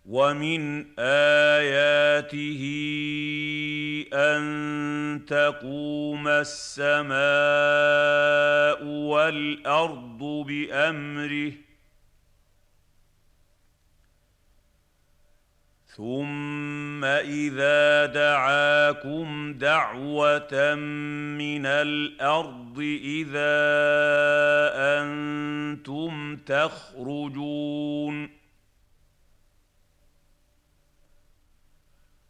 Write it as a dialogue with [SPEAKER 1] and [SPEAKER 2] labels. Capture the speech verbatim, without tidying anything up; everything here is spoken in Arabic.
[SPEAKER 1] ومن آياته أن تقوم السماء والأرض بأمره ثم إذا دعاكم دعوة من الأرض إذا أنتم تخرجون